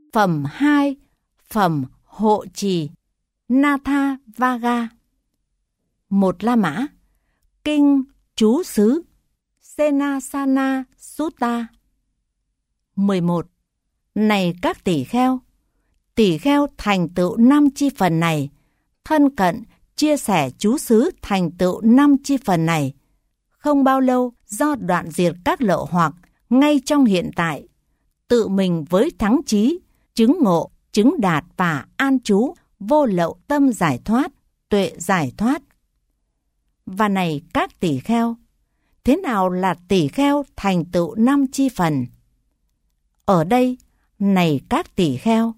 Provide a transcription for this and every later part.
Phẩm 2. Phẩm hộ trì Natha Vaga. 1 La Mã. Kinh Chú xứ Senasana Sutta. 11. Này các tỷ kheo thành tựu 5 chi phần này, thân cận chia sẻ chú xứ thành tựu 5 chi phần này. Không bao lâu do đoạn diệt các lậu hoặc ngay trong hiện tại, tự mình với thắng chí, chứng ngộ, chứng đạt và an trú, vô lậu tâm giải thoát, tuệ giải thoát. Và này các tỷ kheo, thế nào là tỷ kheo thành tựu 5 chi phần? Ở đây, này các tỷ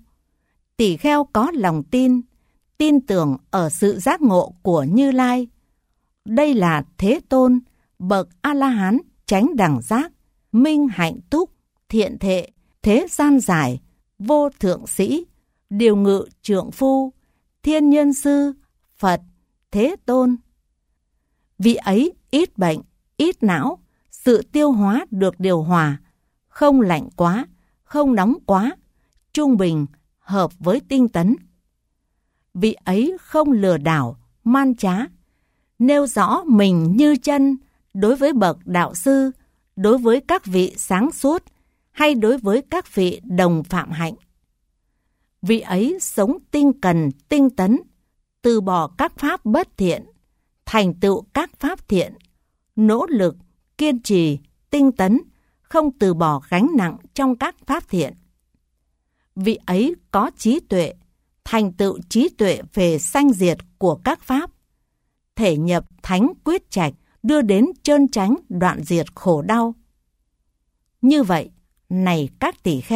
kheo có lòng tin tưởng ở sự giác ngộ của Như Lai. Đây là Thế Tôn, bậc A-la-hán chánh đẳng giác, minh hạnh túc, thiện thệ, thế gian giải, vô thượng sĩ, điều ngự trượng phu, thiên nhân sư, Phật, Thế Tôn. Vị ấy ít bệnh, ít não, sự tiêu hóa được điều hòa, không lạnh quá, không nóng quá, trung bình, hợp với tinh tấn. Vị ấy không lừa đảo, man trá, nêu rõ mình như chân đối với bậc đạo sư, đối với các vị sáng suốt hay đối với các vị đồng phạm hạnh. Vị ấy sống tinh cần, tinh tấn, từ bỏ các pháp bất thiện, thành tựu các pháp thiện, nỗ lực, kiên trì, tinh tấn, không từ bỏ gánh nặng trong các pháp thiện. Vị ấy có trí tuệ, thành tựu trí tuệ về sanh diệt của các pháp, thể nhập thánh quyết trạch, đưa đến trơn chánh đoạn diệt khổ đau. Như vậy, này các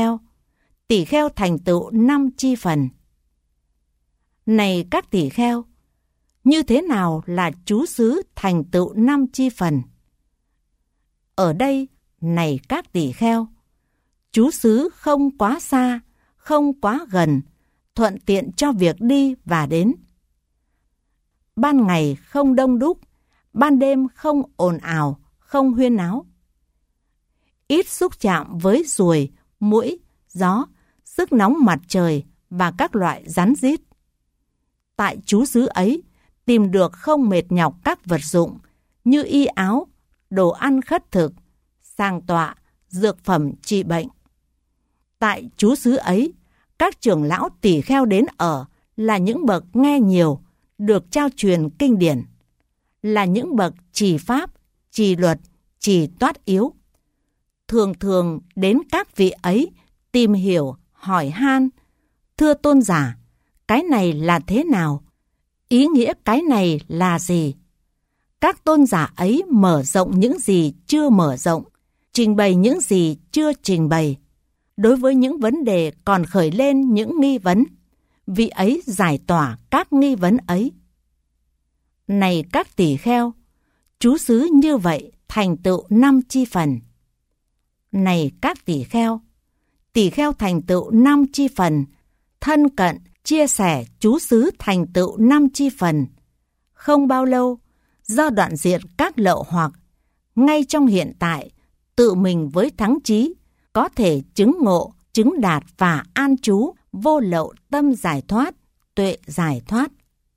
tỷ kheo thành tựu 5 chi phần. Này các tỷ kheo, như thế nào là chú xứ thành tựu 5 chi phần? Ở đây, này các tỷ kheo, chú xứ không quá xa, không quá gần, thuận tiện cho việc đi và đến. Ban ngày không đông đúc, ban đêm không ồn ào, không huyên náo. Ít xúc chạm với ruồi, muỗi, gió, sức nóng mặt trời và các loại rắn rít. Tại chú xứ ấy, tìm được không mệt nhọc các vật dụng như y áo, đồ ăn khất thực, sàng tọa, dược phẩm trị bệnh. Tại chú xứ ấy, các trưởng lão tỷ kheo đến ở là những bậc nghe nhiều, được trao truyền kinh điển, là những bậc trì pháp, trì luật, trì toát yếu. Thường đến các vị ấy tìm hiểu, hỏi han, thưa tôn giả, cái này là thế nào? Ý nghĩa cái này là gì? Các tôn giả ấy mở rộng những gì chưa mở rộng, trình bày những gì chưa trình bày. Đối với những vấn đề còn khởi lên những nghi vấn, vị ấy giải tỏa các nghi vấn ấy. Này các tỷ kheo, chú xứ như vậy thành tựu 5 chi phần. Này các tỷ kheo thành tựu 5 chi phần, thân cận, chia sẻ chú xứ thành tựu 5 chi phần. Không bao lâu, do đoạn diệt các lậu hoặc, ngay trong hiện tại, tự mình với thắng chí, có thể chứng ngộ, chứng đạt và an trú, vô lậu tâm giải thoát, tuệ giải thoát.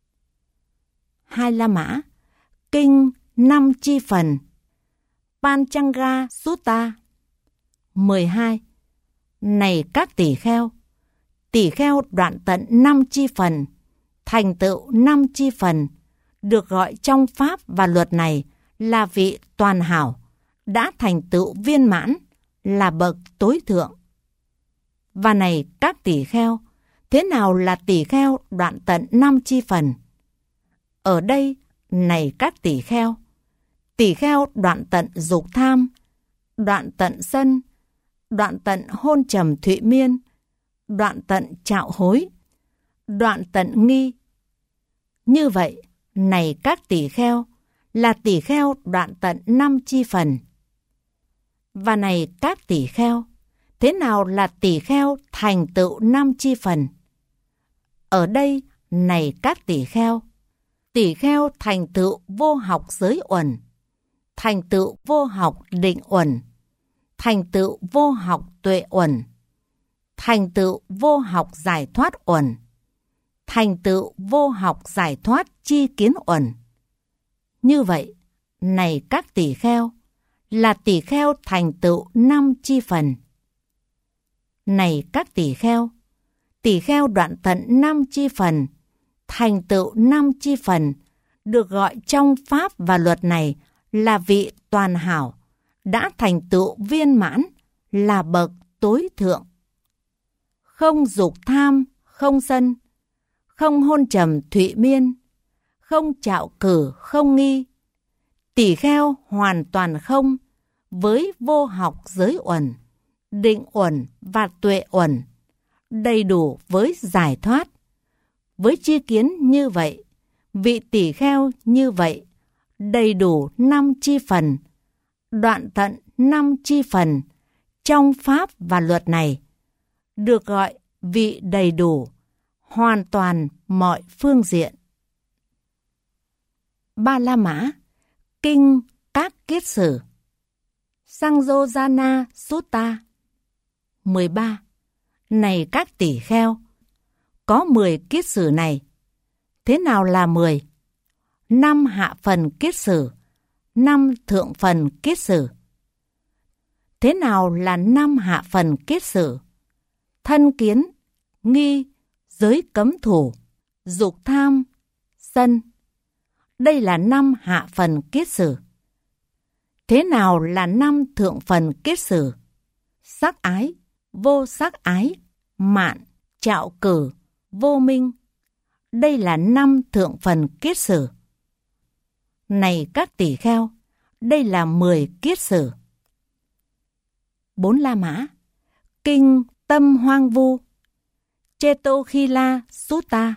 2 La Mã. Kinh 5 chi phần Panchanga Sutta. 12. Này các tỷ kheo đoạn tận 5 chi phần, thành tựu 5 chi phần, được gọi trong pháp và luật này là vị toàn hảo, đã thành tựu viên mãn, là bậc tối thượng. Và này các tỷ kheo, thế nào là tỷ kheo đoạn tận 5 chi phần? Ở đây, này các tỷ kheo đoạn tận dục tham, đoạn tận sân, đoạn tận hôn trầm thụy miên, đoạn tận trạo hối, đoạn tận nghi. Như vậy, này các tỷ kheo, là tỷ kheo đoạn tận 5 chi phần. Và này các tỷ kheo, thế nào là tỷ kheo thành tựu 5 chi phần? Ở đây, này các tỷ kheo thành tựu vô học giới uẩn, thành tựu vô học định uẩn, thành tựu vô học tuệ uẩn, thành tựu vô học giải thoát uẩn, thành tựu vô học giải thoát chi kiến uẩn. Như vậy, này các tỳ kheo, là tỳ kheo thành tựu 5 chi phần. Này các tỳ kheo đoạn tận 5 chi phần, thành tựu 5 chi phần, được gọi trong pháp và luật này là vị toàn hảo, đã thành tựu viên mãn, là bậc tối thượng. Không dục tham, không sân, không hôn trầm thụy miên, không trạo cử, không nghi. Tỳ kheo hoàn toàn không, với vô học giới uẩn, định uẩn và tuệ uẩn, đầy đủ với giải thoát. Với chi kiến như vậy, vị tỳ kheo như vậy, đầy đủ 5 chi phần, đoạn tận 5 chi phần trong pháp và luật này, được gọi vị đầy đủ, hoàn toàn mọi phương diện. Ba La Mã, Kinh Các Kiết Sử, Sangjojana Sutta. 13. Này các tỳ kheo, có 10 kiết sử này. Thế nào là 10? 5 hạ phần kiết sử, 5 thượng phần kiết sử. Thế nào là 5 hạ phần kiết sử? Thân kiến, nghi, giới cấm thủ, dục tham, sân. Đây là 5 hạ phần kiết sử. Thế nào là 5 thượng phần kiết sử? Sắc ái, vô sắc ái, mạn, trạo cử, vô minh. Đây là 5 thượng phần kiết sử. Này các tỳ kheo, đây là 10 kiết sử. 4 La Mã, Kinh Tâm Hoang Vu, Chetokila Sutta.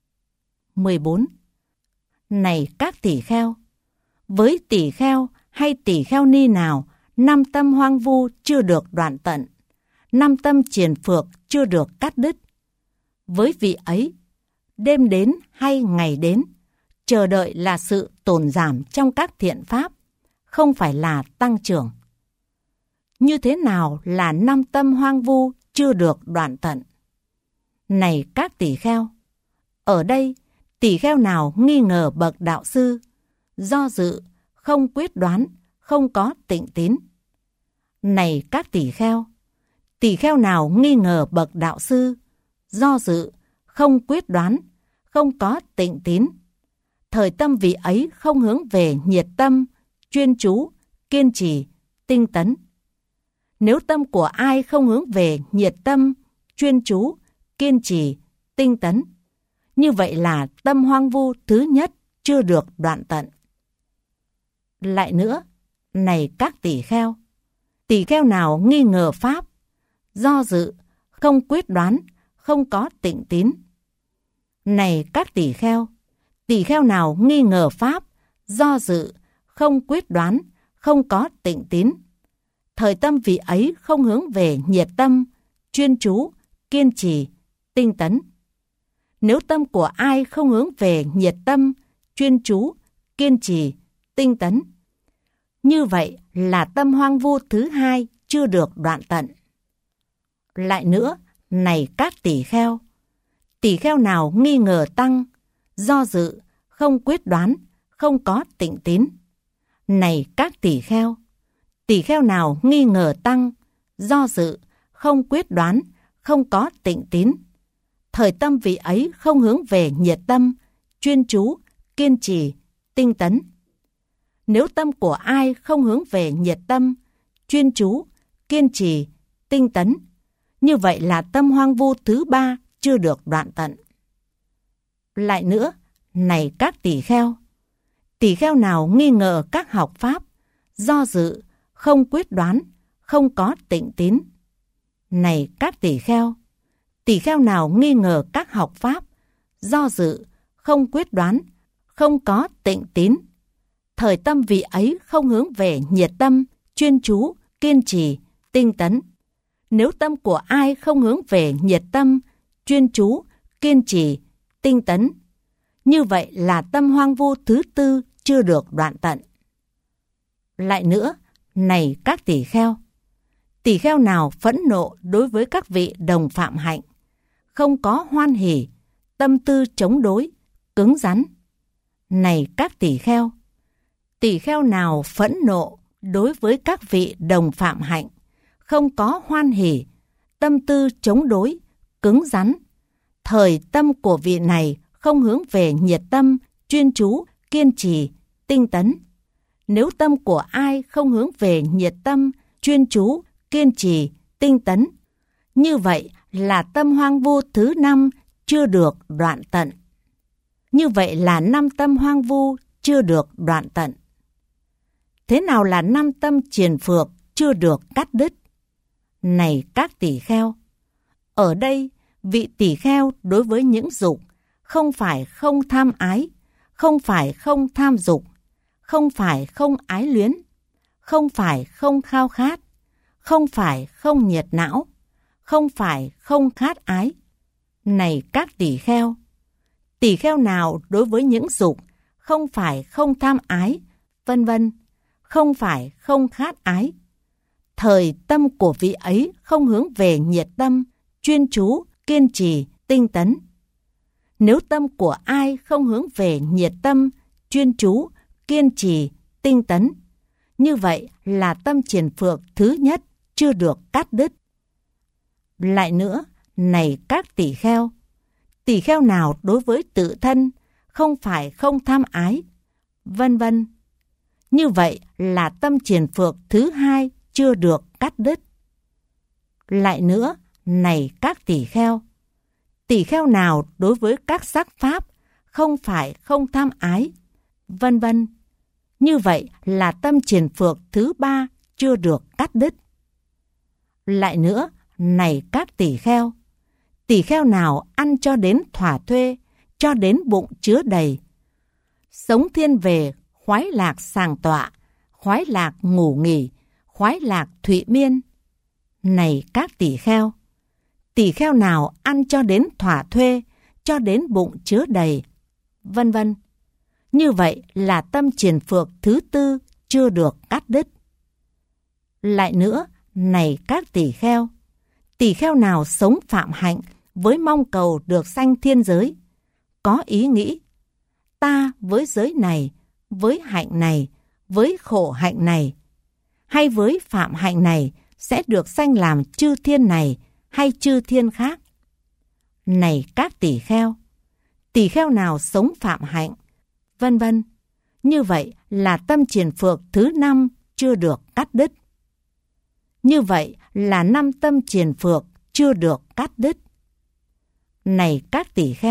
14. Này các tỳ kheo, với tỳ kheo hay tỳ kheo ni nào 5 tâm hoang vu chưa được đoạn tận, 5 tâm triền phược chưa được cắt đứt, với vị ấy, đêm đến hay ngày đến, chờ đợi là sự tồn giảm trong các thiện pháp, không phải là tăng trưởng. Như thế nào là 5 tâm hoang vu chưa được đoạn tận? Này các tỳ kheo, ở đây tỳ kheo nào nghi ngờ bậc đạo sư, do dự, không quyết đoán, không có tịnh tín. Này các tỳ kheo nào nghi ngờ bậc đạo sư, do dự, không quyết đoán, không có tịnh tín. Thời tâm vị ấy không hướng về nhiệt tâm, chuyên chú, kiên trì, tinh tấn. Nếu tâm của ai không hướng về nhiệt tâm, chuyên chú, kiên trì, tinh tấn, như vậy là tâm hoang vu thứ nhất chưa được đoạn tận. Lại nữa, này các tỳ kheo nào nghi ngờ pháp, do dự, không quyết đoán, không có tịnh tín. Này các tỳ kheo nào nghi ngờ pháp, do dự, không quyết đoán, không có tịnh tín. Thời tâm vị ấy không hướng về nhiệt tâm, chuyên chú, kiên trì, tinh tấn. Nếu tâm của ai không hướng về nhiệt tâm, chuyên chú, kiên trì, tinh tấn, như vậy là tâm hoang vu thứ hai chưa được đoạn tận. Lại nữa, này các tỳ kheo nào nghi ngờ tăng, do dự, không quyết đoán, không có tịnh tín. Này các tỳ kheo nào nghi ngờ tăng, do dự, không quyết đoán, không có tịnh tín. Thời tâm vị ấy không hướng về nhiệt tâm, chuyên chú, kiên trì, tinh tấn. Nếu tâm của ai không hướng về nhiệt tâm, chuyên chú, kiên trì, tinh tấn, như vậy là tâm hoang vu thứ ba chưa được đoạn tận. Lại nữa, này các tỳ kheo nào nghi ngờ các học pháp, do dự, không quyết đoán, không có tịnh tín. Này các tỳ kheo nào nghi ngờ các học pháp, do dự, không quyết đoán, không có tịnh tín. Thời tâm vị ấy không hướng về nhiệt tâm, chuyên chú, kiên trì, tinh tấn. Nếu tâm của ai không hướng về nhiệt tâm, chuyên chú, kiên trì, tinh tấn, như vậy là tâm hoang vu thứ tư chưa được đoạn tận. Lại nữa, này các tỳ Tỳ kheo nào phẫn nộ đối với các vị đồng phạm hạnh, không có hoan hỉ, tâm tư chống đối, cứng rắn. Này các tỳ kheo nào phẫn nộ đối với các vị đồng phạm hạnh, không có hoan hỉ, tâm tư chống đối, cứng rắn. Thời tâm của vị này không hướng về nhiệt tâm, chuyên chú, kiên trì, tinh tấn. Nếu tâm của ai không hướng về nhiệt tâm, chuyên chú, kiên trì, tinh tấn, như vậy là tâm hoang vu thứ 5 chưa được đoạn tận. Như vậy là 5 tâm hoang vu chưa được đoạn tận. Thế nào là 5 tâm triền phược chưa được cắt đứt? Này các tỳ kheo, ở đây vị tỳ kheo đối với những dục không phải không tham ái, không phải không tham dục, không phải không ái luyến, không phải không khao khát, không phải không nhiệt não, không phải không khát ái. Này các tỳ kheo nào đối với những dục không phải không tham ái, vân vân, không phải không khát ái. Thời tâm của vị ấy không hướng về nhiệt tâm, chuyên chú, kiên trì, tinh tấn. Nếu tâm của ai không hướng về nhiệt tâm, chuyên chú, kiên trì, tinh tấn, như vậy là tâm triền phược thứ nhất chưa được cắt đứt. Lại nữa, này các tỳ kheo nào đối với tự thân không phải không tham ái, vân vân, như vậy là tâm triền phược thứ 2 chưa được cắt đứt. Lại nữa, này các tỳ kheo nào đối với các sắc pháp không phải không tham ái, vân vân, như vậy là tâm triền phược thứ 3 chưa được cắt đứt. Lại nữa, này các tỳ kheo nào ăn cho đến thỏa thuê, cho đến bụng chứa đầy, sống thiên về, khoái lạc sàng tọa, khoái lạc ngủ nghỉ, khoái lạc thụy miên. Này các tỳ kheo nào ăn cho đến thỏa thuê, cho đến bụng chứa đầy, vân vân, như vậy là tâm triền phược thứ 4 chưa được cắt đứt. Lại nữa, này các tỳ kheo nào sống phạm hạnh với mong cầu được sanh thiên giới, có ý nghĩ, ta với giới này, với hạnh này, với khổ hạnh này, hay với phạm hạnh này sẽ được sanh làm chư thiên này hay chư thiên khác. Này các tỳ kheo nào sống phạm hạnh, vân vân, như vậy là tâm triền phược thứ 5 chưa được cắt đứt. Như vậy là 5 tâm triền phược chưa được cắt đứt. Này các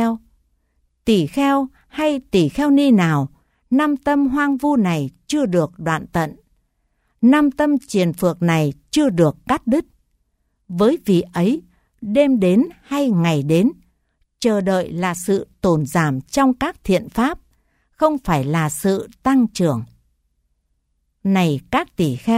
tỳ kheo hay tỳ kheo ni nào 5 tâm hoang vu này chưa được đoạn tận, 5 tâm triền phược này chưa được cắt đứt, với vị ấy đêm đến hay ngày đến, chờ đợi là sự tồn giảm trong các thiện pháp, không phải là sự tăng trưởng. Này các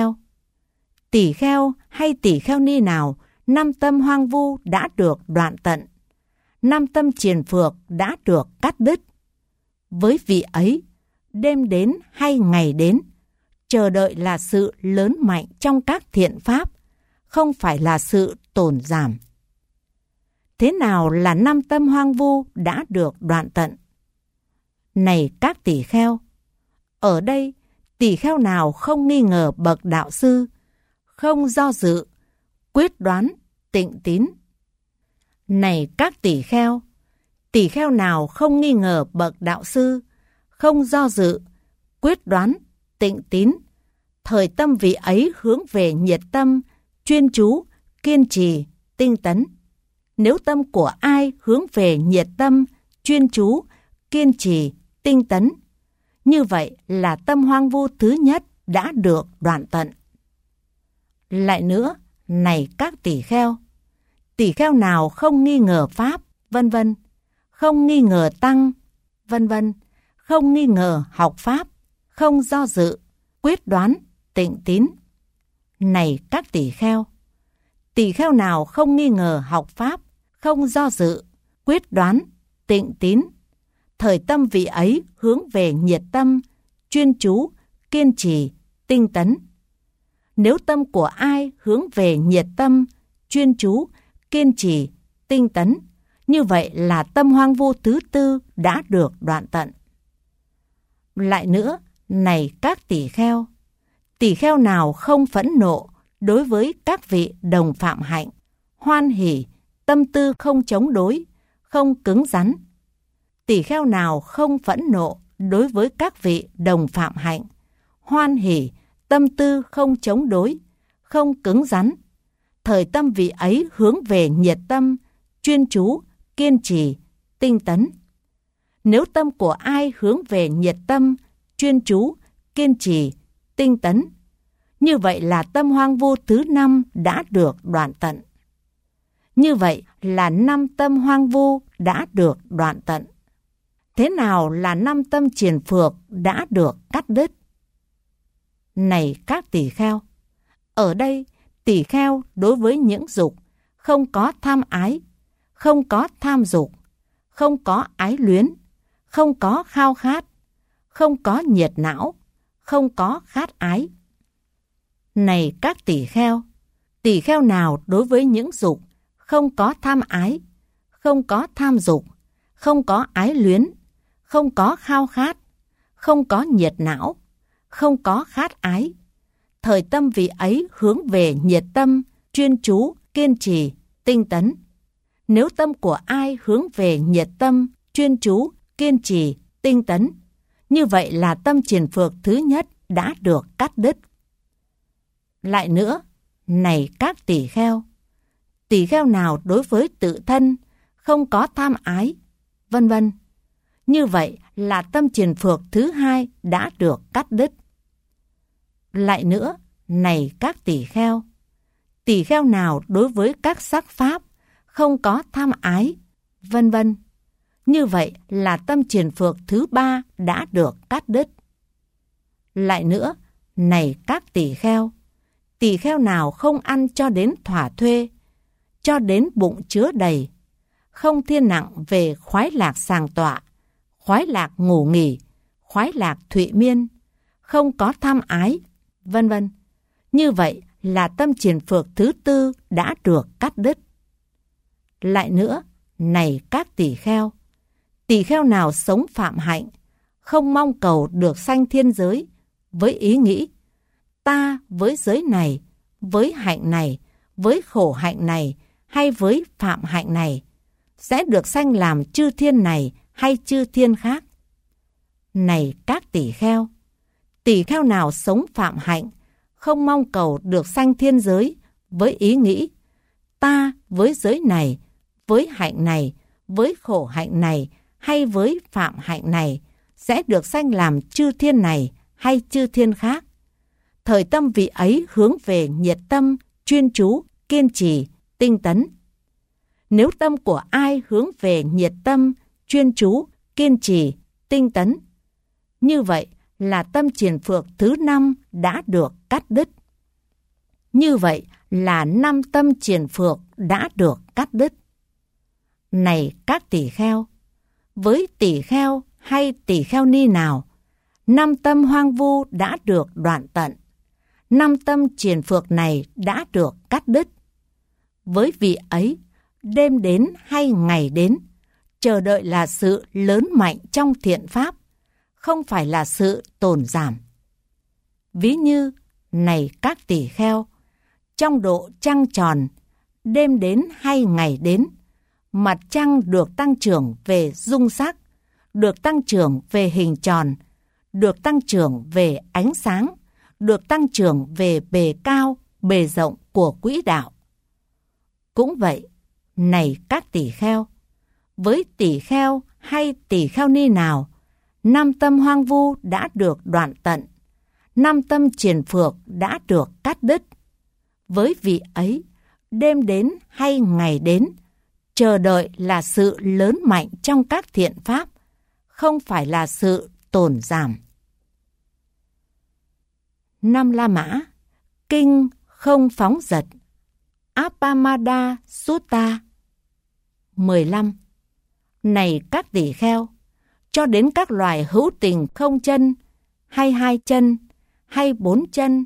tỳ kheo hay tỳ kheo ni nào 5 tâm hoang vu đã được đoạn tận, 5 tâm triền phược đã được cắt đứt, với vị ấy đêm đến hay ngày đến, chờ đợi là sự lớn mạnh trong các thiện pháp, không phải là sự tồn giảm. Thế nào là 5 tâm hoang vu đã được đoạn tận? Này các tỳ kheo, ở đây tỳ kheo nào không nghi ngờ bậc đạo sư, không do dự, quyết đoán, tịnh tín. Này các tỳ kheo nào không nghi ngờ bậc đạo sư, không do dự, quyết đoán, tịnh tín, thời tâm vị ấy hướng về nhiệt tâm, chuyên chú, kiên trì, tinh tấn. Nếu tâm của ai hướng về nhiệt tâm, chuyên chú, kiên trì, tinh tấn, như vậy là tâm hoang vu thứ nhất đã được đoạn tận. Lại nữa, này các tỳ kheo nào không nghi ngờ pháp, vân vân, không nghi ngờ tăng, vân vân, không nghi ngờ học pháp, không do dự, quyết đoán, tịnh tín. Này các tỳ kheo nào không nghi ngờ học pháp, không do dự, quyết đoán, tịnh tín, thời tâm vị ấy hướng về nhiệt tâm, chuyên chú, kiên trì, tinh tấn. Nếu tâm của ai hướng về nhiệt tâm, chuyên chú, kiên trì, tinh tấn, như vậy là tâm hoang vu thứ tư đã được đoạn tận. Lại nữa, này các tỳ kheo nào không phẫn nộ đối với các vị đồng phạm hạnh, hoan hỉ, tâm tư không chống đối, không cứng rắn. Tỳ kheo nào không phẫn nộ đối với các vị đồng phạm hạnh, hoan hỉ, tâm tư không chống đối, không cứng rắn. Thời tâm vị ấy hướng về nhiệt tâm, chuyên chú, kiên trì, tinh tấn. Nếu tâm của ai hướng về nhiệt tâm, chuyên chú, kiên trì, tinh tấn, như vậy là tâm hoang vu thứ năm đã được đoạn tận. Như vậy là 5 tâm hoang vu đã được đoạn tận. Thế nào là 5 tâm triền phược đã được cắt đứt? Này các tỳ kheo, ở đây tỳ kheo đối với những dục không có tham ái, không có tham dục, không có ái luyến, không có khao khát, không có nhiệt não, không có khát ái. Này các tỳ kheo nào đối với những dục không có tham ái, không có tham dục, không có ái luyến, không có khao khát, không có nhiệt não, không có khát ái. Thời tâm vị ấy hướng về nhiệt tâm, chuyên chú, kiên trì, tinh tấn. Nếu tâm của ai hướng về nhiệt tâm, chuyên chú, kiên trì, tinh tấn, như vậy là tâm triền phược thứ nhất đã được cắt đứt. Lại nữa, này các tỳ kheo nào đối với tự thân không có tham ái, vân vân, như vậy là tâm triền phược thứ hai đã được cắt đứt. Lại nữa, này các tỳ kheo nào đối với các sắc pháp không có tham ái, vân vân, như vậy là tâm triền phược thứ ba đã được cắt đứt. Lại nữa, này các tỳ kheo nào không ăn cho đến thỏa thuê, cho đến bụng chứa đầy, không thiên nặng về khoái lạc sàng tọa, khoái lạc ngủ nghỉ, khoái lạc thụy miên, không có tham ái, vân vân, như vậy là tâm triền phược thứ tư đã được cắt đứt. Lại nữa, này các tỳ kheo nào sống phạm hạnh, không mong cầu được sanh thiên giới, với ý nghĩ ta với giới này, với hạnh này, với khổ hạnh này hay với phạm hạnh này, sẽ được sanh làm chư thiên này hay chư thiên khác. Này các tỳ kheo nào sống phạm hạnh, không mong cầu được sanh thiên giới, với ý nghĩ ta với giới này, với hạnh này, với khổ hạnh này hay với phạm hạnh này, sẽ được sanh làm chư thiên này hay chư thiên khác. Thời tâm vị ấy hướng về nhiệt tâm, chuyên chú, kiên trì, tinh tấn. Nếu tâm của ai hướng về nhiệt tâm, chuyên chú, kiên trì, tinh tấn, như vậy là tâm triền phược thứ năm đã được cắt đứt. Như vậy là 5 tâm triền phược đã được cắt đứt. Này các tỳ kheo, với tỳ kheo hay tỳ kheo ni nào, 5 tâm hoang vu đã được đoạn tận, 5 tâm triền phược này đã được cắt đứt. Với vị ấy, đêm đến hay ngày đến, chờ đợi là sự lớn mạnh trong thiện pháp, không phải là sự tồn giảm. Ví như, này các tỳ kheo, trong độ trăng tròn, đêm đến hay ngày đến, mặt trăng được tăng trưởng về dung sắc, được tăng trưởng về hình tròn, được tăng trưởng về ánh sáng, được tăng trưởng về bề cao, bề rộng của quỹ đạo. Cũng vậy, này các tỳ kheo, với tỳ kheo hay tỳ kheo ni nào, 5 tâm hoang vu đã được đoạn tận, 5 tâm triền phược đã được cắt đứt. Với vị ấy, đêm đến hay ngày đến, chờ đợi là sự lớn mạnh trong các thiện pháp, không phải là sự tồn giảm. 5 La Mã, Kinh không phóng dật, Appamada Sutta. 15. Này các tỳ kheo, cho đến các loài hữu tình không chân, hay 2 chân, hay 4 chân,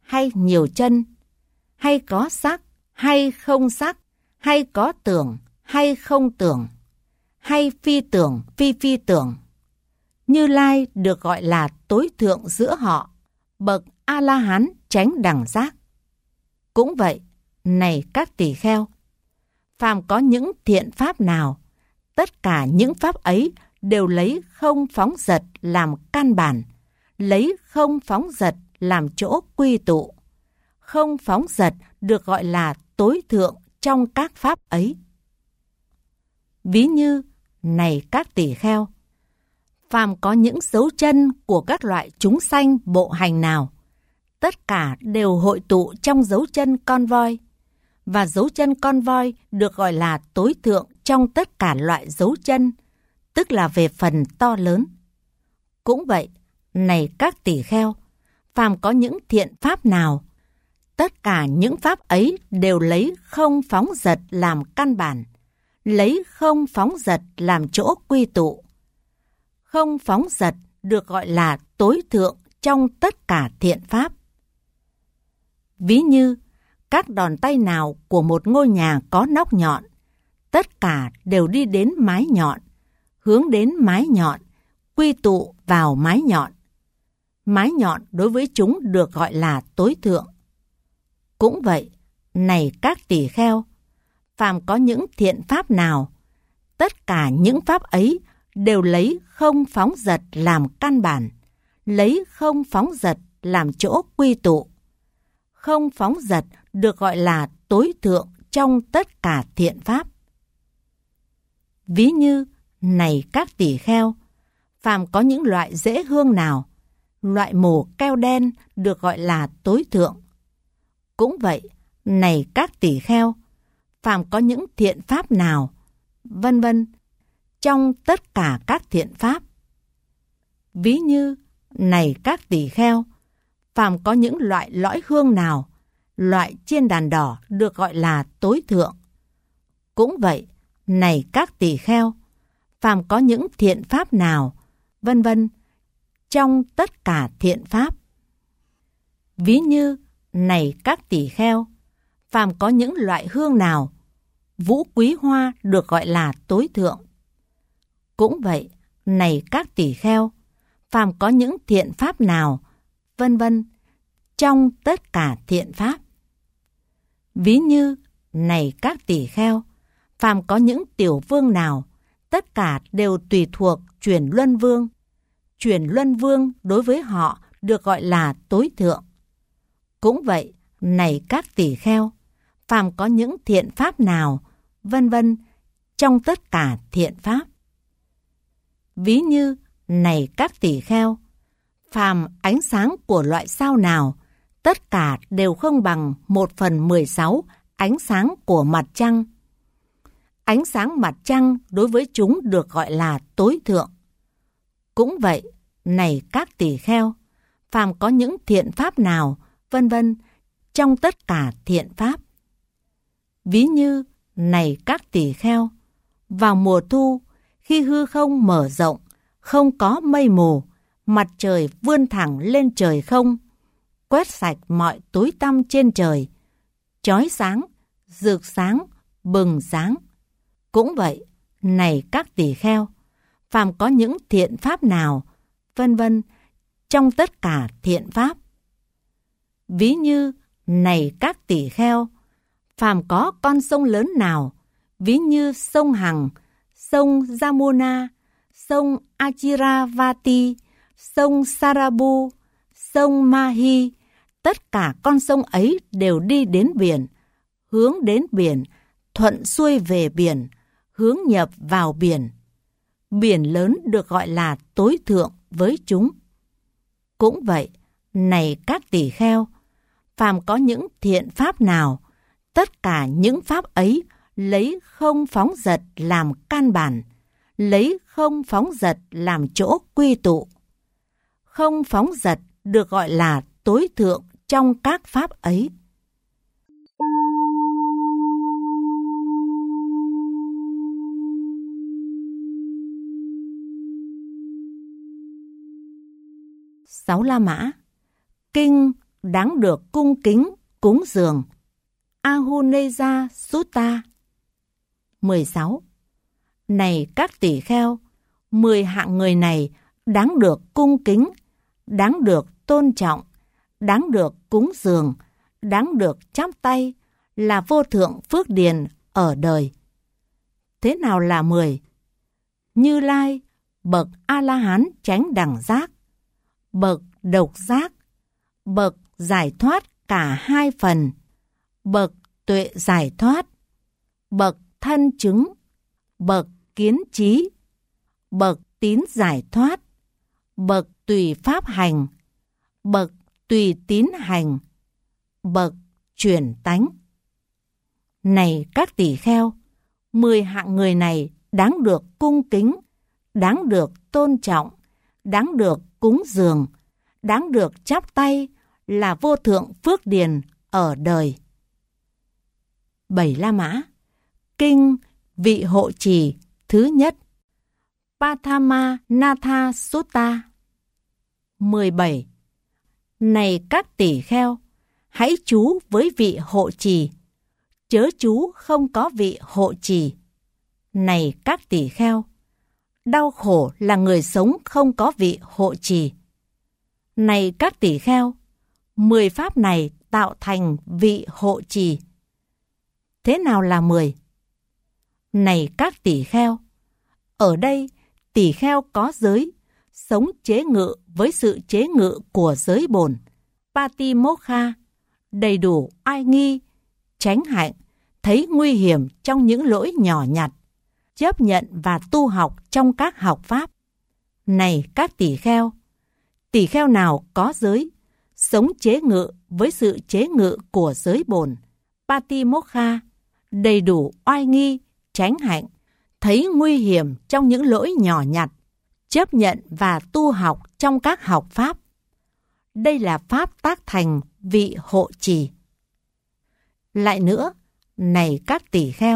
hay nhiều chân, hay có sắc hay không sắc, hay có tưởng hay không tưởng, hay phi tưởng phi tưởng. Như Lai được gọi là tối thượng giữa họ, bậc A-la-hán chánh đẳng giác. Cũng vậy, này các tỳ kheo, phàm có những thiện pháp nào, tất cả những pháp ấy đều lấy không phóng dật làm căn bản, lấy không phóng dật làm chỗ quy tụ. Không phóng dật được gọi là tối thượng trong các pháp ấy. Ví như, này các tỳ kheo, phàm có những dấu chân của các loại chúng sanh bộ hành nào, tất cả đều hội tụ trong dấu chân con voi, và dấu chân con voi được gọi là tối thượng trong tất cả loại dấu chân, tức là về phần to lớn. Cũng vậy, này các tỳ kheo, phàm có những thiện pháp nào, tất cả những pháp ấy đều lấy không phóng dật làm căn bản, lấy không phóng dật làm chỗ quy tụ. Không phóng dật được gọi là tối thượng trong tất cả thiện pháp. Ví như, các đòn tay nào của một ngôi nhà có nóc nhọn, tất cả đều đi đến mái nhọn, hướng đến mái nhọn, quy tụ vào mái nhọn. Mái nhọn đối với chúng được gọi là tối thượng. Cũng vậy, này các tỳ kheo, phàm có những thiện pháp nào, tất cả những pháp ấy đều lấy không phóng dật làm căn bản, lấy không phóng dật làm chỗ quy tụ. Không phóng dật được gọi là tối thượng trong tất cả thiện pháp. Ví như, này các tỳ kheo, phàm có những loại rễ hương nào, loại mồ keo đen được gọi là tối thượng. Cũng vậy, này các tỳ kheo, phàm có những thiện pháp nào, vân vân, trong tất cả các thiện pháp. Ví như, này các tỳ kheo, phàm có những loại lõi hương nào, loại chiên đàn đỏ được gọi là tối thượng. Cũng vậy, này các tỳ kheo, phàm có những thiện pháp nào, vân vân, trong tất cả thiện pháp. Ví như, này các tỳ kheo, phàm có những loại hương nào, vũ quý hoa được gọi là tối thượng. Cũng vậy, này các tỳ kheo, phàm có những thiện pháp nào, vân vân, trong tất cả thiện pháp. Ví như, này các tỳ kheo, phàm có những tiểu vương nào, tất cả đều tùy thuộc chuyển luân vương. Chuyển luân vương đối với họ được gọi là tối thượng. Cũng vậy, này các tỳ kheo, phàm có những thiện pháp nào, vân vân, trong tất cả thiện pháp. Ví như, này các tỳ kheo, phàm ánh sáng của loại sao nào, tất cả đều không bằng 1/16 ánh sáng của mặt trăng. Ánh sáng mặt trăng đối với chúng được gọi là tối thượng. Cũng vậy, này các tỳ kheo, phàm có những thiện pháp nào, vân vân, trong tất cả thiện pháp. Ví như, này các tỳ kheo, vào mùa thu, khi hư không mở rộng, không có mây mù, mặt trời vươn thẳng lên trời không, quét sạch mọi tối tăm trên trời, chói sáng, rực sáng, bừng sáng. Cũng vậy, này các tỳ kheo, phàm có những thiện pháp nào, vân vân, trong tất cả thiện pháp. Ví như, này các tỳ kheo, phàm có con sông lớn nào, ví như sông Hằng, sông Jamuna, sông Achiravati, sông Sarabu, sông Mahi, tất cả con sông ấy đều đi đến biển, hướng đến biển, thuận xuôi về biển, hướng nhập vào biển. Biển lớn được gọi là tối thượng với chúng. Cũng vậy, này các tỳ kheo, phàm có những thiện pháp nào, tất cả những pháp ấy lấy không phóng dật làm căn bản, lấy không phóng dật làm chỗ quy tụ. Không phóng dật được gọi là tối thượng trong các pháp ấy. Sáu La Mã. Kinh đáng được cung kính, cúng dường. Ahuneja Sutta. 16. Này các tỷ kheo, 10 hạng người này đáng được cung kính, đáng được tôn trọng, đáng được cúng dường, đáng được chắp tay, là vô thượng phước điền ở đời. Thế nào là 10? Như Lai, bậc A-la-hán chánh đẳng giác, bậc độc giác, bậc giải thoát cả hai phần, bậc tuệ giải thoát, bậc thân chứng, bậc kiến trí, bậc tín giải thoát, bậc tùy pháp hành, bậc tùy tín hành, bậc chuyển tánh. Này các tỷ kheo, 10 hạng người này đáng được cung kính, đáng được tôn trọng, đáng được cúng dường, đáng được chắp tay, là vô thượng phước điền ở đời. 7 La Mã. Kinh Vị Hộ Trì thứ nhất. Pathamanatha Sutta. 17. Này các tỷ kheo, hãy trú với vị hộ trì, chớ trú không có vị hộ trì. Này các tỷ kheo, đau khổ là người sống không có vị hộ trì. Này các tỷ kheo, 10 pháp này tạo thành vị hộ trì. Thế nào là 10? Này các tỷ kheo, ở đây tỷ kheo có giới, sống chế ngự với sự chế ngự của giới bổn, Patimokkha, đầy đủ oai nghi, chánh hạnh, thấy nguy hiểm trong những lỗi nhỏ nhặt, chấp nhận và tu học trong các học pháp. Này các tỷ kheo nào có giới, sống chế ngự với sự chế ngự của giới bổn, Patimokkha, đầy đủ oai nghi, chánh hạnh, thấy nguy hiểm trong những lỗi nhỏ nhặt, chấp nhận và tu học trong các học pháp. Đây là pháp tác thành vị hộ trì. Lại nữa, này các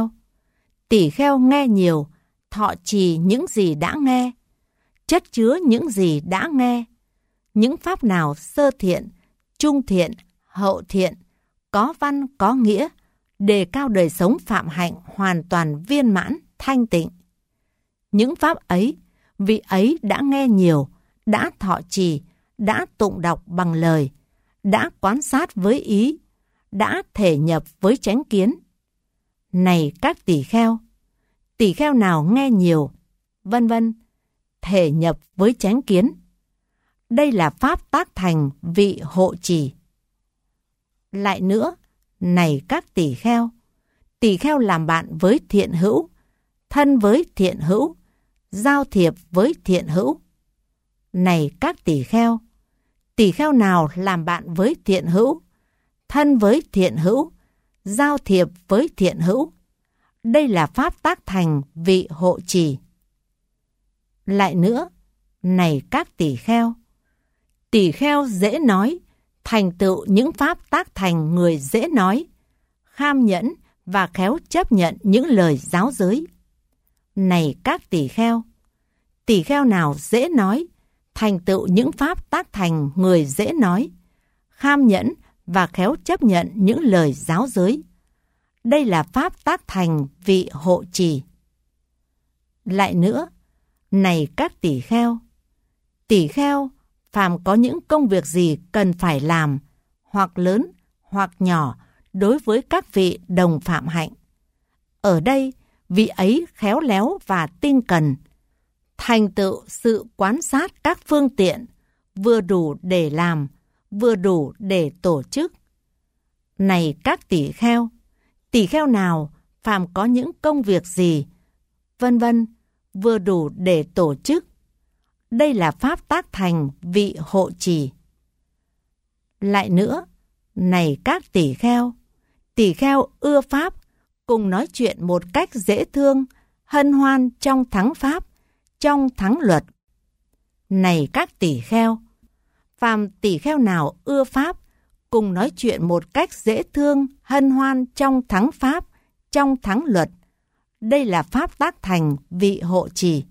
tỷ kheo nghe nhiều, thọ trì những gì đã nghe, chất chứa những gì đã nghe, những pháp nào sơ thiện, trung thiện, hậu thiện, có văn có nghĩa, đề cao đời sống phạm hạnh hoàn toàn viên mãn, thanh tịnh. Những pháp ấy, vị ấy đã nghe nhiều, đã thọ trì, đã tụng đọc bằng lời, đã quan sát với ý, đã thể nhập với chánh kiến. Này các tỷ kheo nào nghe nhiều, vân vân, thể nhập với chánh kiến. Đây là pháp tác thành vị hộ trì. Lại nữa, này các tỷ kheo làm bạn với thiện hữu, thân với thiện hữu, giao thiệp với thiện hữu. Này các tỷ kheo nào làm bạn với thiện hữu, thân với thiện hữu, giao thiệp với thiện hữu. Đây là pháp tác thành vị hộ trì. Lại nữa, này các tỷ kheo dễ nói, thành tựu những pháp tác thành người dễ nói, kham nhẫn và khéo chấp nhận những lời giáo giới. Này các tỷ kheo nào dễ nói, thành tựu những pháp tác thành người dễ nói, kham nhẫn và khéo chấp nhận những lời giáo giới. Đây là pháp tác thành vị hộ trì. Lại nữa, này các tỷ kheo phàm có những công việc gì cần phải làm, hoặc lớn hoặc nhỏ, đối với các vị đồng phạm hạnh. Ở đây, vị ấy khéo léo và tinh cần, thành tựu sự quan sát các phương tiện, vừa đủ để làm, vừa đủ để tổ chức. Này các tỷ kheo nào phàm có những công việc gì, vân vân, vừa đủ để tổ chức. Đây là pháp tác thành vị hộ trì. Lại nữa, này các tỷ kheo ưa pháp, cùng nói chuyện một cách dễ thương, hân hoan trong thắng pháp, trong thắng luật. Này các phàm tỷ kheo nào ưa pháp, cùng nói chuyện một cách dễ thương, hân hoan trong thắng pháp, trong thắng luật. Đây là pháp tác thành vị hộ trì.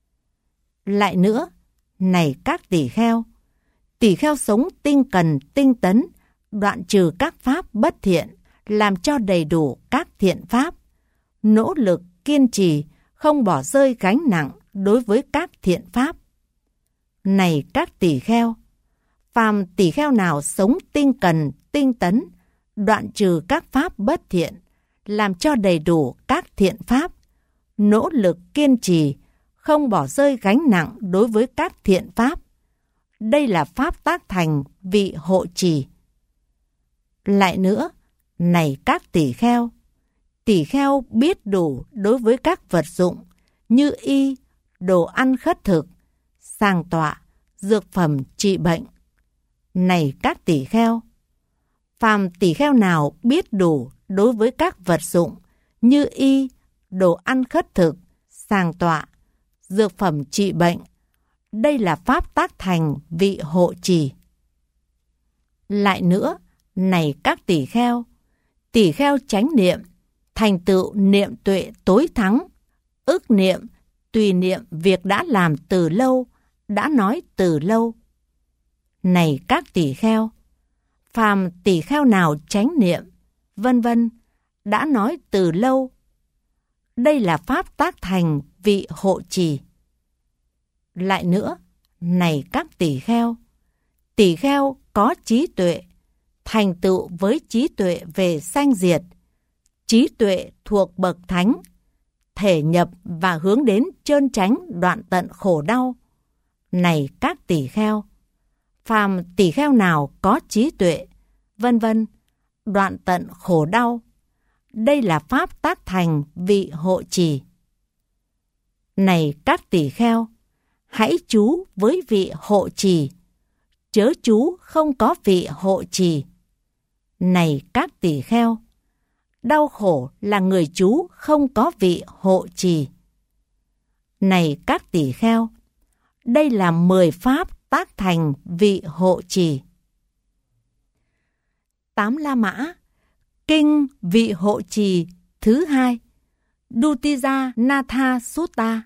Lại nữa, này các tỷ kheo sống tinh cần, tinh tấn, đoạn trừ các pháp bất thiện, làm cho đầy đủ các thiện pháp, nỗ lực kiên trì, không bỏ rơi gánh nặng đối với các thiện pháp. Này các tỳ kheo, phàm tỳ kheo nào sống tinh cần, tinh tấn, đoạn trừ các pháp bất thiện, làm cho đầy đủ các thiện pháp, nỗ lực kiên trì, không bỏ rơi gánh nặng đối với các thiện pháp. Đây là pháp tác thành vị hộ trì. Lại nữa, này các tỳ kheo biết đủ đối với các vật dụng như y, đồ ăn khất thực, sàng tọa, dược phẩm trị bệnh. Này các tỳ kheo, phàm tỳ kheo nào biết đủ đối với các vật dụng như y, đồ ăn khất thực, sàng tọa, dược phẩm trị bệnh, đây là pháp tác thành vị hộ trì. Lại nữa, này các tỳ kheo chánh niệm, thành tựu niệm tuệ tối thắng, ức niệm, tùy niệm việc đã làm từ lâu, đã nói từ lâu. Này các tỳ kheo, phàm tỳ kheo nào chánh niệm, vân vân, đã nói từ lâu, đây là pháp tác thành vị hộ trì. Lại nữa, này các tỳ kheo có trí tuệ, thành tựu với trí tuệ về sanh diệt, trí tuệ thuộc bậc thánh, thể nhập và hướng đến chơn chánh đoạn tận khổ đau. Này các tỳ kheo, phàm tỳ kheo nào có trí tuệ, vân vân, đoạn tận khổ đau, đây là pháp tác thành vị hộ trì. Này các tỳ kheo, hãy chú với vị hộ trì, chớ chú không có vị hộ trì. Này các tỳ kheo, đau khổ là người chú không có vị hộ trì. Này các tỳ kheo, đây là 10 pháp tác thành vị hộ trì. 8 La Mã, kinh vị hộ trì thứ 2, Dutija Natha Sutta.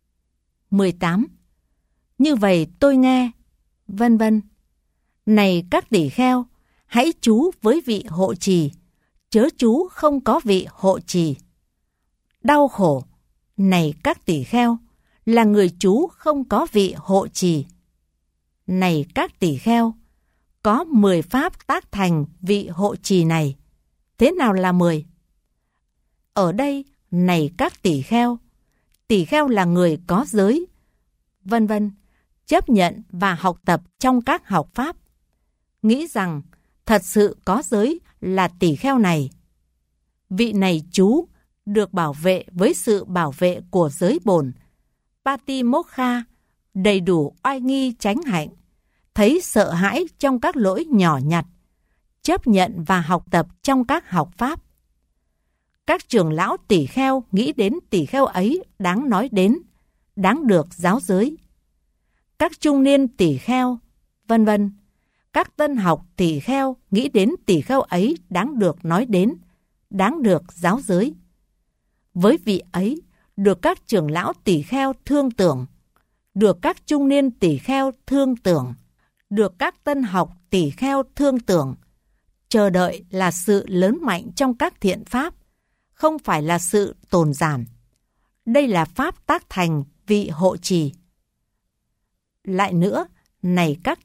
18. Như vậy tôi nghe, vân vân. Này các tỳ kheo, hãy chú với vị hộ trì, chớ chú không có vị hộ trì. Đau khổ, này các tỳ kheo, là người chú không có vị hộ trì. Này các tỳ kheo, có 10 pháp tác thành vị hộ trì này. Thế nào là 10? Ở đây, này các tỳ kheo là người có giới, vân vân, chấp nhận và học tập trong các học pháp, nghĩ rằng thật sự có giới là tỳ kheo này. Vị này chú được bảo vệ với sự bảo vệ của giới bổn, Patimokkha, đầy đủ oai nghi chánh hạnh, thấy sợ hãi trong các lỗi nhỏ nhặt, chấp nhận và học tập trong các học pháp. Các trưởng lão tỳ kheo nghĩ đến tỳ kheo ấy đáng nói đến, đáng được giáo giới. Các trung niên tỳ kheo, vân vân, các tân học tỳ kheo nghĩ đến tỳ kheo ấy đáng được nói đến, đáng được giáo giới. Với vị ấy, được các trưởng lão tỳ kheo thương tưởng, được các trung niên tỳ kheo thương tưởng, được các tân học tỳ kheo thương tưởng. Chờ đợi là sự lớn mạnh trong các thiện pháp, không phải là sự tồn giảm. Đây là pháp tác thành vị hộ trì. Lại nữa, này các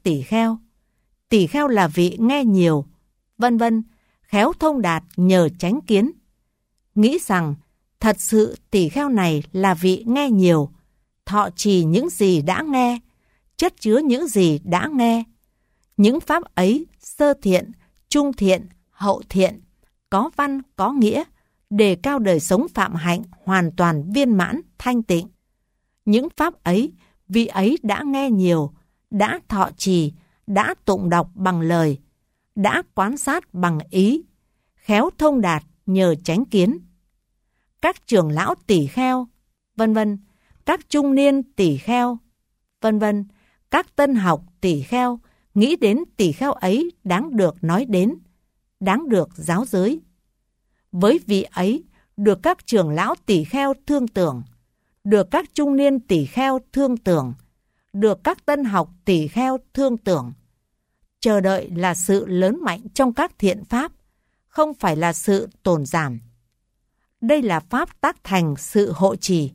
tỳ kheo là vị nghe nhiều, vân vân, khéo thông đạt nhờ chánh kiến. Nghĩ rằng thật sự tỳ kheo này là vị nghe nhiều, thọ trì những gì đã nghe, chất chứa những gì đã nghe. Những pháp ấy sơ thiện, trung thiện, hậu thiện, có văn có nghĩa, đề cao đời sống phạm hạnh hoàn toàn viên mãn thanh tịnh. Những pháp ấy, vị ấy đã nghe nhiều, đã thọ trì, đã tụng đọc bằng lời, đã quán sát bằng ý, khéo thông đạt nhờ chánh kiến. Các trưởng lão tỳ kheo, vân vân, các trung niên tỳ kheo, vân vân, các tân học tỳ kheo nghĩ đến tỳ kheo ấy đáng được nói đến, đáng được giáo giới. Với vị ấy, được các trưởng lão tỳ kheo thương tưởng, được các trung niên tỳ kheo thương tưởng, được các tân học tỳ kheo thương tưởng. chờ đợi là sự lớn mạnh trong các thiện pháp, không phải là sự tồn giảm. Đây là pháp tác thành sự hộ trì.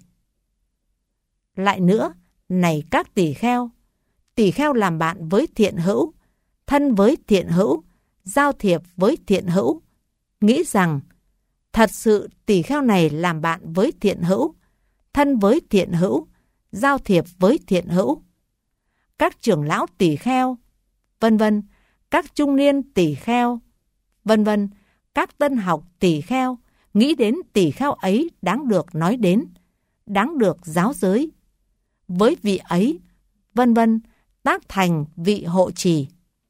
Lại nữa, này các tỳ kheo làm bạn với thiện hữu, thân với thiện hữu, giao thiệp với thiện hữu, nghĩ rằng thật sự tỳ kheo này làm bạn với thiện hữu, thân với thiện hữu, giao thiệp với thiện hữu. Các trưởng lão tỳ kheo, vân vân, các trung niên tỳ kheo, vân vân, các tân học tỳ kheo, nghĩ đến tỳ kheo ấy đáng được nói đến, đáng được giáo giới. Với vị ấy, vân vân, tác thành vị hộ trì.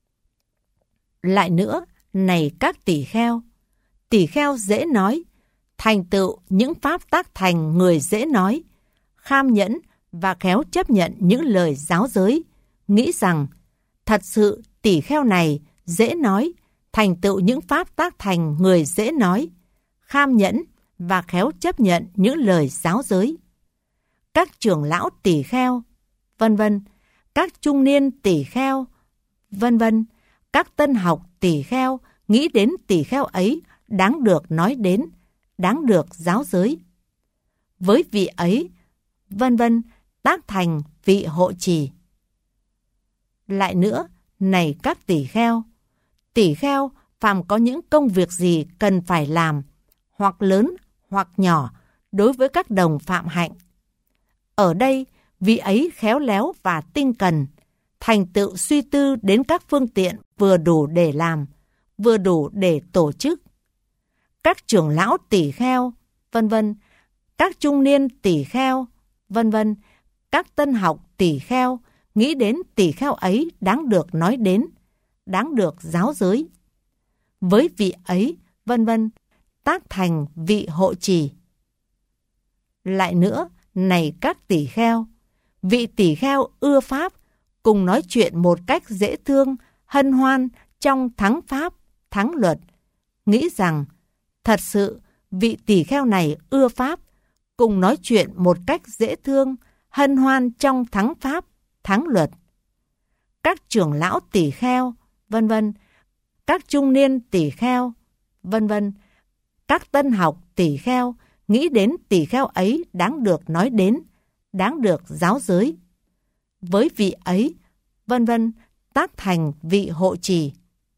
Lại nữa, này các tỳ kheo dễ nói, thành tựu những pháp tác thành người dễ nói, kham nhẫn và khéo chấp nhận những lời giáo giới, nghĩ rằng thật sự tỳ kheo này dễ nói, thành tựu những pháp tác thành người dễ nói, kham nhẫn và khéo chấp nhận những lời giáo giới. Các trưởng lão tỳ kheo, vân vân, các trung niên tỳ kheo, vân vân, các tân học tỳ kheo, nghĩ đến tỳ kheo ấy đáng được nói đến, đáng được giáo giới. Với vị ấy, vân vân, tác thành vị hộ trì. Lại nữa, này các tỳ kheo phàm có những công việc gì cần phải làm, hoặc lớn hoặc nhỏ, đối với các đồng phạm hạnh. Ở đây, vị ấy khéo léo và tinh cần, thành tựu suy tư đến các phương tiện vừa đủ để làm, vừa đủ để tổ chức. Các trưởng lão tỳ kheo, vân vân, các trung niên tỳ kheo, vân vân, các tân học tỳ kheo, nghĩ đến tỳ kheo ấy đáng được nói đến, đáng được giáo giới. Với vị ấy, vân vân, tác thành vị hộ trì. Lại nữa, này các tỳ kheo, vị tỳ kheo ưa pháp, cùng nói chuyện một cách dễ thương, hân hoan trong thắng pháp, thắng luật, nghĩ rằng thật sự vị tỳ kheo này ưa pháp, cùng nói chuyện một cách dễ thương, hân hoan trong thắng pháp, thắng luật. Các trưởng lão tỳ kheo, vân vân, các trung niên tỳ kheo, vân vân, các tân học tỳ kheo, nghĩ đến tỳ kheo ấy đáng được nói đến, đáng được giáo giới. Với vị ấy, vân vân, tác thành vị hộ trì.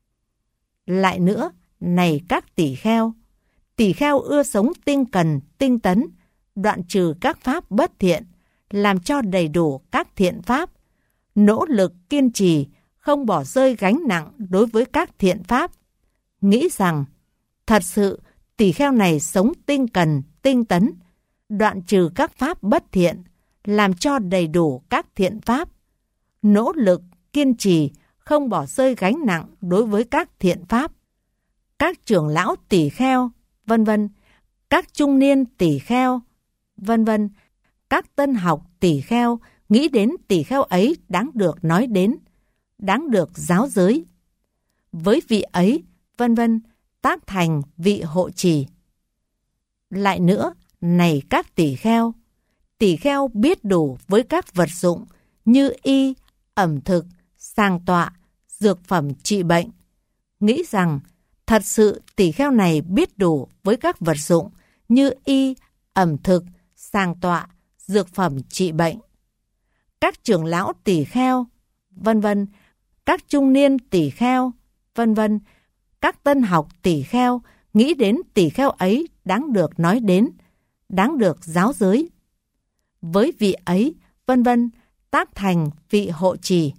Lại nữa, này các tỳ kheo ưa sống tinh cần, tinh tấn, đoạn trừ các pháp bất thiện, làm cho đầy đủ các thiện pháp, nỗ lực kiên trì, không bỏ rơi gánh nặng đối với các thiện pháp, nghĩ rằng thật sự tỳ kheo này sống tinh cần, tinh tấn, đoạn trừ các pháp bất thiện, làm cho đầy đủ các thiện pháp, nỗ lực kiên trì, không bỏ rơi gánh nặng đối với các thiện pháp. Các trưởng lão tỳ kheo, vân vân, các trung niên tỳ kheo, vân vân, các tân học tỳ kheo, nghĩ đến tỳ kheo ấy đáng được nói đến, đáng được giáo giới. Với vị ấy, vân vân, tác thành vị hộ trì. Lại nữa, này các tỳ kheo biết đủ với các vật dụng như y, ẩm thực, sàng tọa, dược phẩm trị bệnh, nghĩ rằng thật sự tỳ kheo này biết đủ với các vật dụng như y, ẩm thực, sàng tọa, dược phẩm trị bệnh. Các trưởng lão tỳ kheo, vân vân, các trung niên tỳ kheo, vân vân, các tân học tỳ kheo, nghĩ đến tỳ kheo ấy đáng được nói đến, đáng được giáo giới. Với vị ấy, vân vân, tác thành vị hộ trì.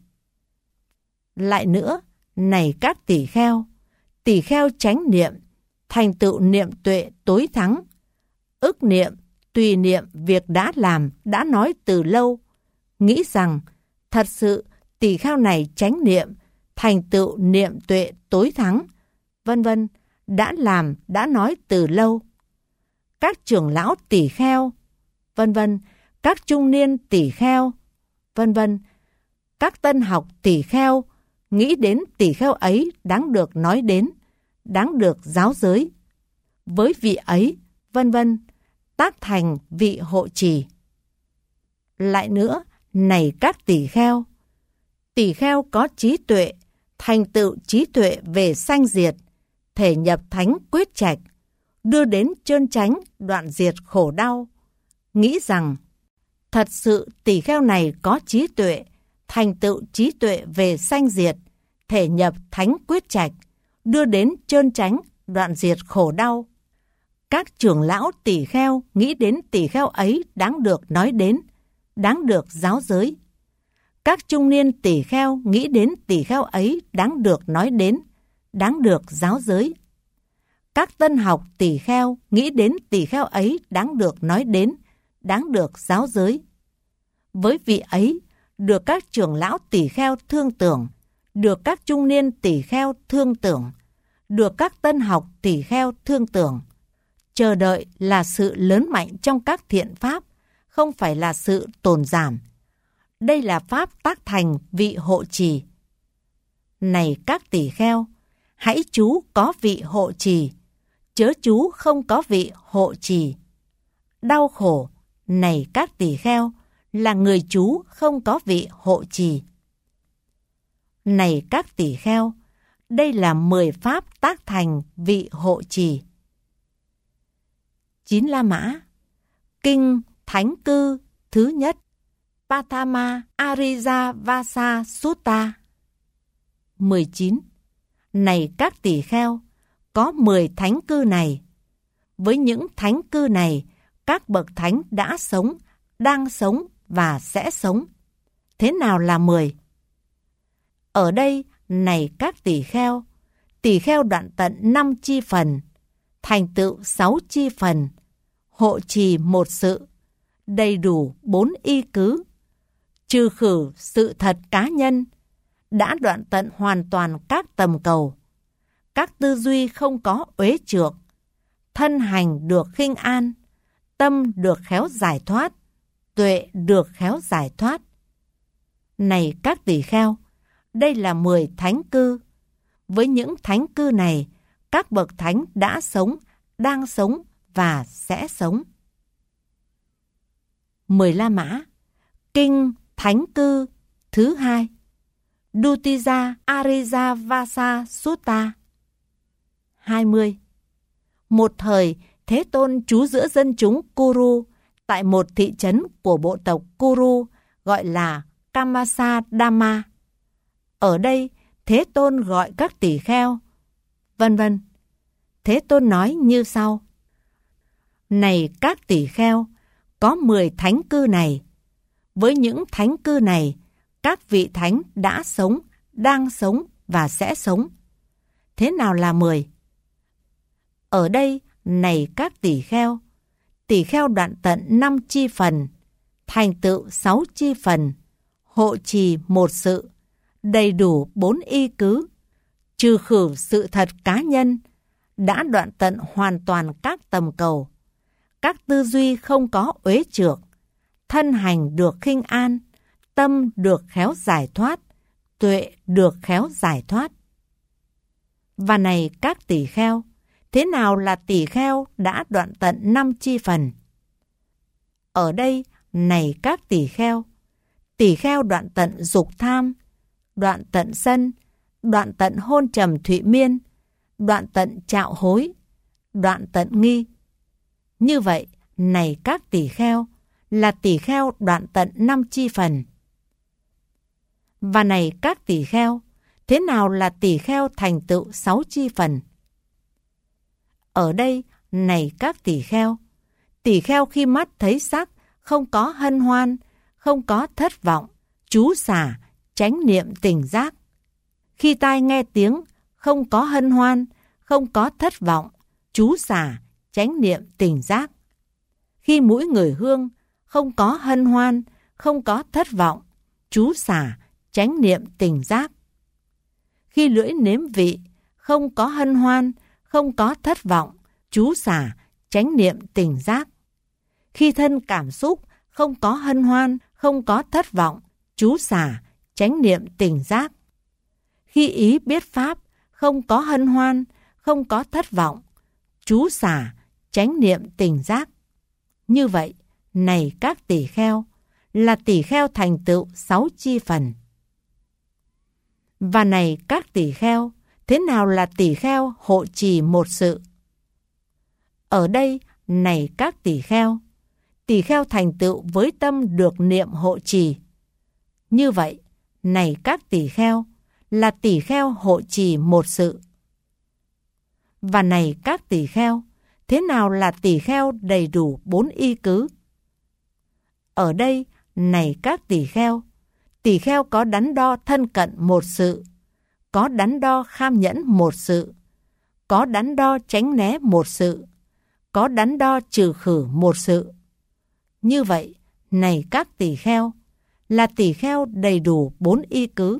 Lại nữa, này các tỳ kheo chánh niệm, thành tựu niệm tuệ tối thắng, ức niệm, tùy niệm việc đã làm, đã nói từ lâu, nghĩ rằng thật sự tỳ kheo này chánh niệm, thành tựu niệm tuệ tối thắng, vân vân, đã làm, đã nói từ lâu. Các trưởng lão tỳ kheo, vân vân, các trung niên tỳ kheo, vân vân, các tân học tỳ kheo, nghĩ đến tỳ kheo ấy đáng được nói đến, đáng được giáo giới. Với vị ấy, vân vân, tác thành vị hộ trì. Lại nữa, này các tỳ kheo có trí tuệ, thành tựu trí tuệ về sanh diệt, thể nhập thánh quyết trạch, đưa đến chơn chánh đoạn diệt khổ đau. Nghĩ rằng, thật sự tỳ kheo này có trí tuệ, thành tựu trí tuệ về sanh diệt, thể nhập thánh quyết trạch, đưa đến chơn chánh đoạn diệt khổ đau. Các trưởng lão tỳ kheo nghĩ đến tỳ kheo ấy đáng được nói đến, đáng được giáo giới. Các trung niên tỳ kheo nghĩ đến tỳ kheo ấy đáng được nói đến, đáng được giáo giới. Các tân học tỳ kheo nghĩ đến tỳ kheo ấy đáng được nói đến, đáng được giáo giới. Với vị ấy, được các trưởng lão tỳ kheo thương tưởng, được các trung niên tỳ kheo thương tưởng, được các tân học tỳ kheo thương tưởng. Chờ đợi là sự lớn mạnh trong các thiện pháp, không phải là sự tồn giảm. Đây là pháp tác thành vị hộ trì. Này các tỳ kheo, hãy chú có vị hộ trì, chớ chú không có vị hộ trì. Đau khổ, này các tỳ kheo, là người chú không có vị hộ trì. Này các tỳ kheo, đây là 10 pháp tác thành vị hộ trì. 9 La Mã. Kinh Thánh Cư thứ nhất, Patama Arijavasa Sutta. 19. Này các tỳ kheo, có 10 thánh cư này. Với những thánh cư này, các bậc thánh đã sống, đang sống và sẽ sống. Thế nào là 10? Ở đây, này các tỳ kheo đoạn tận 5 chi phần, thành tựu 6 chi phần, hộ trì 1 sự, đầy đủ 4 y cứ, trừ khử sự thật cá nhân, đã đoạn tận hoàn toàn các tầm cầu, các tư duy không có uế trược, thân hành được khinh an, tâm được khéo giải thoát, tuệ được khéo giải thoát. Này các tỳ kheo, đây là 10 thánh cư. Với những thánh cư này, các bậc thánh đã sống, đang sống và sẽ sống. 10 La Mã. Kinh Thánh Cư thứ hai, Dutija Arijavasa Sutta. 20. Một thời, Thế Tôn trú giữa dân chúng Kuru, tại một thị trấn của bộ tộc Kuru gọi là Kamasadama. Ở đây, Thế Tôn gọi các tỳ kheo, vân vân. Thế Tôn nói như sau: Này các tỳ kheo, có 10 thánh cư này. Với những thánh cư này, các vị thánh đã sống, đang sống và sẽ sống. Thế nào là 10? Ở đây, này các tỳ kheo đoạn tận 5 chi phần, thành tựu 6 chi phần, hộ trì 1 sự, đầy đủ 4 y cứ, trừ khử sự thật cá nhân, đã đoạn tận hoàn toàn các tầm cầu, các tư duy không có uế trược, thân hành được khinh an, tâm được khéo giải thoát, tuệ được khéo giải thoát. Và này các tỳ kheo, thế nào là tỳ kheo đã đoạn tận 5 chi phần? Ở đây, này các tỳ kheo đoạn tận dục tham, đoạn tận sân, đoạn tận hôn trầm thụy miên, đoạn tận trạo hối, đoạn tận nghi. Như vậy, này các tỳ kheo, là tỳ kheo đoạn tận 5 chi phần. Và này các tỳ kheo, thế nào là tỳ kheo thành tựu 6 chi phần? Ở đây, này các tỳ kheo khi mắt thấy sắc, không có hân hoan, không có thất vọng, trú xả, chánh niệm tỉnh giác. Khi tai nghe tiếng, không có hân hoan, không có thất vọng, trú xả, chánh niệm tỉnh giác. Khi mũi ngửi hương, không có hân hoan, không có thất vọng, trú xả, chánh niệm tỉnh giác. Khi lưỡi nếm vị, không có hân hoan, không có thất vọng, trú xả, chánh niệm tỉnh giác. Khi thân cảm xúc, không có hân hoan, không có thất vọng, trú xả, chánh niệm tỉnh giác. Khi ý biết pháp, không có hân hoan, không có thất vọng, trú xả, chánh niệm tỉnh giác. Như vậy, này các tỳ kheo, là tỳ kheo thành tựu 6 chi phần. Và này các tỳ kheo, thế nào là tỳ kheo hộ trì một sự? Ở đây, này các tỳ kheo thành tựu với tâm được niệm hộ trì. Như vậy, này các tỳ kheo, là tỳ kheo hộ trì một sự. Và này các tỳ kheo, thế nào là tỳ kheo đầy đủ 4 y cứ? Ở đây, này các tỳ kheo có đắn đo thân cận một sự, có đắn đo kham nhẫn một sự, có đắn đo tránh né một sự, có đắn đo trừ khử một sự. Như vậy, này các tỳ kheo, là tỳ kheo đầy đủ 4 y cứ.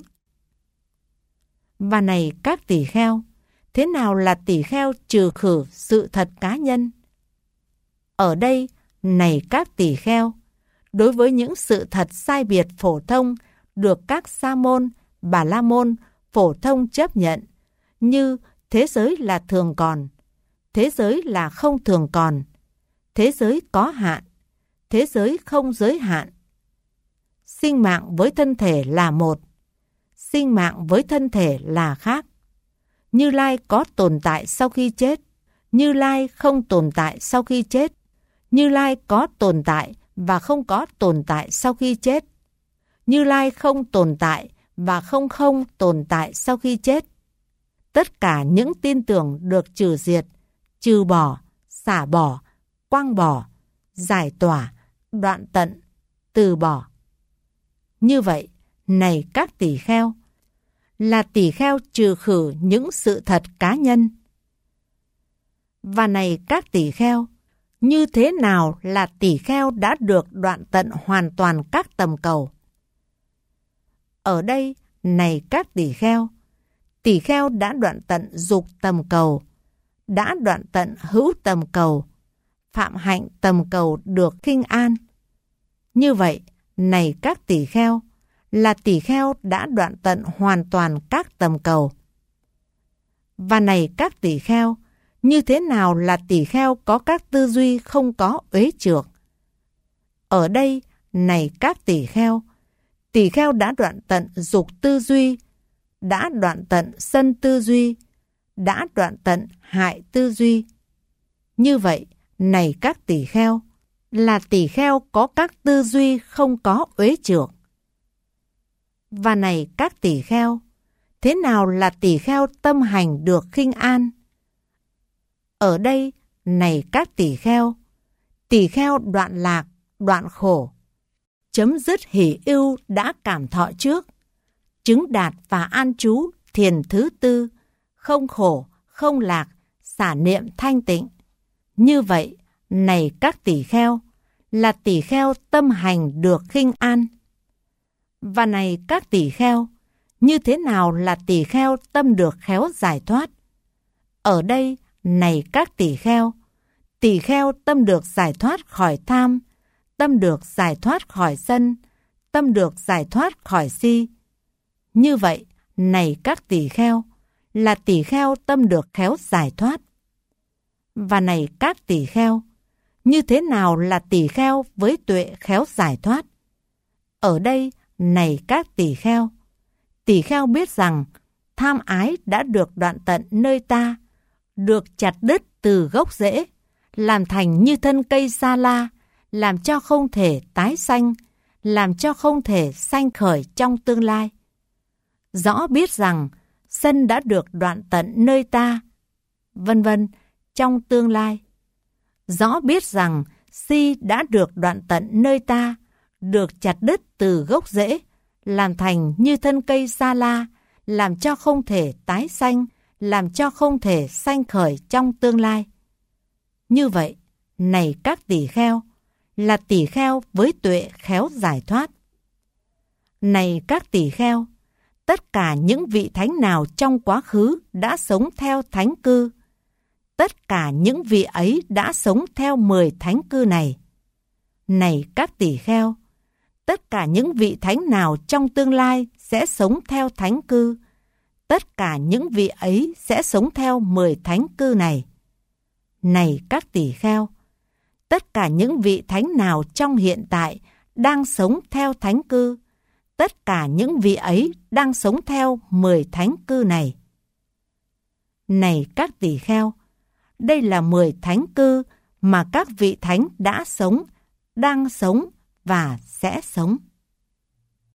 Và này các tỳ kheo, thế nào là tỳ kheo trừ khử sự thật cá nhân? Ở đây, này các tỳ kheo, đối với những sự thật sai biệt phổ thông được các sa môn, bà la môn phổ thông chấp nhận, như thế giới là thường còn, thế giới là không thường còn, thế giới có hạn, thế giới không giới hạn. Sinh mạng với thân thể là một, sinh mạng với thân thể là khác. Như Lai có tồn tại sau khi chết, Như Lai không tồn tại sau khi chết, Như Lai có tồn tại và không có tồn tại sau khi chết, Như Lai không tồn tại và không tồn tại sau khi chết. Tất cả những tin tưởng được trừ diệt, trừ bỏ, xả bỏ, quang bỏ, giải tỏa, đoạn tận, từ bỏ. Như vậy, này các tỳ kheo, là tỳ kheo trừ khử những sự thật cá nhân. Và này các tỳ kheo, như thế nào là tỳ kheo đã được đoạn tận hoàn toàn các tầm cầu? Ở đây, này các tỳ kheo đã đoạn tận dục tầm cầu, đã đoạn tận hữu tầm cầu, phạm hạnh tầm cầu được khinh an. Như vậy, này các tỳ kheo, là tỳ kheo đã đoạn tận hoàn toàn các tầm cầu. Và này các tỳ kheo, như thế nào là tỳ kheo có các tư duy không có uế trược? Ở đây, này các tỳ kheo đã đoạn tận dục tư duy, đã đoạn tận sân tư duy, đã đoạn tận hại tư duy. Như vậy, này các tỳ kheo, là tỳ kheo có các tư duy không có uế trược. Và này các tỳ kheo, thế nào là tỳ kheo tâm hành được khinh an? Ở đây, này các tỳ kheo đoạn lạc, đoạn khổ, chấm dứt hỷ ưu đã cảm thọ trước, chứng đạt và an trú thiền thứ tư, không khổ, không lạc, xả niệm thanh tịnh. Như vậy, này các tỳ kheo, là tỳ kheo tâm hành được khinh an. Và này các tỳ kheo, như thế nào là tỳ kheo tâm được khéo giải thoát? Ở đây, này các tỳ kheo tâm được giải thoát khỏi tham, tâm được giải thoát khỏi sân, tâm được giải thoát khỏi si. Như vậy, này các tỳ kheo, là tỳ kheo tâm được khéo giải thoát. Và này các tỳ kheo, như thế nào là tỳ kheo với tuệ khéo giải thoát? Ở đây, này các tỳ kheo biết rằng tham ái đã được đoạn tận nơi ta, được chặt đứt từ gốc rễ, làm thành như thân cây sa la, làm cho không thể tái sanh, làm cho không thể sanh khởi trong tương lai. Rõ biết rằng sân đã được đoạn tận nơi ta, vân vân, trong tương lai. Rõ biết rằng si đã được đoạn tận nơi ta, được chặt đứt từ gốc rễ, làm thành như thân cây sa la, làm cho không thể tái sanh, làm cho không thể sanh khởi trong tương lai. Như vậy, này các tỳ kheo, là tỳ kheo với tuệ khéo giải thoát. Này các tỳ kheo, tất cả những vị thánh nào trong quá khứ đã sống theo thánh cư, tất cả những vị ấy đã sống theo 10 thánh cư này. Này các tỳ kheo, tất cả những vị thánh nào trong tương lai sẽ sống theo thánh cư, tất cả những vị ấy sẽ sống theo 10 thánh cư này. Này các tỳ kheo, tất cả những vị thánh nào trong hiện tại đang sống theo thánh cư, tất cả những vị ấy đang sống theo 10 thánh cư này. Này các tỳ kheo, đây là 10 thánh cư mà các vị thánh đã sống, đang sống và sẽ sống.